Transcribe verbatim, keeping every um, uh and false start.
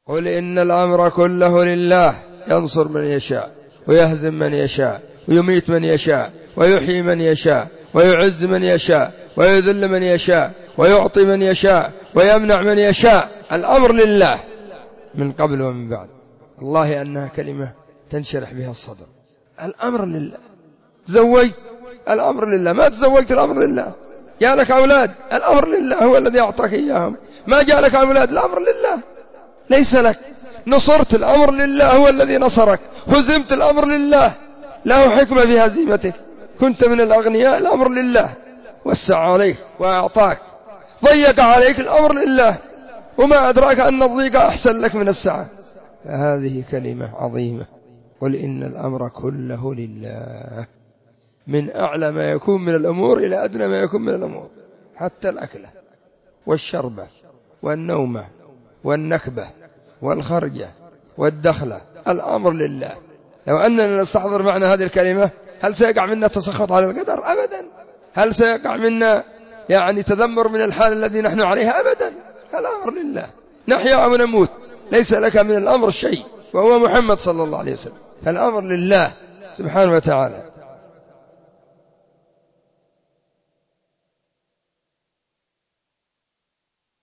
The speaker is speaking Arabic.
قل إن الأمر كله لله ينصر من يشاء ويهزم من يشاء ويميت من يشاء ويحيي من يشاء ويعز من يشاء ويذل من يشاء ويعطي من يشاء ويمنع من يشاء. الأمر لله من قبل ومن بعد. الله أنها كلمة تنشرح بها الصدر. الأمر لله. تزوجت الأمر لله، ما تزوجت الأمر لله. جاء أولاد الأمر لله هو الذي أعطاك إياهم، ما جاء لك أولاد الأمر لله ليس لك. نصرت الأمر لله هو الذي نصرك. هزمت الأمر لله له حكمة في هزيمتك. كنت من الأغنياء الأمر لله وسع عليك وأعطاك. ضيق عليك الأمر لله، وما أدراك أن الضيق أحسن لك من السعة. فهذه كلمة عظيمة. قل إن الأمر كله لله، من أعلى ما يكون من الأمور إلى أدنى ما يكون من الأمور، حتى الأكلة والشربة والنومة والنكبة والخرجة والدخلة الأمر لله. لو أننا نستحضر معنى هذه الكلمة هل سيقع منا تسخط على القدر؟ أبدا. هل سيقع منا يعني تذمر من الحال الذي نحن عليها؟ أبدا. الأمر لله. نحيا أو نموت ليس لك من الأمر شيء، وهو محمد صلى الله عليه وسلم. فالأمر لله سبحانه وتعالى.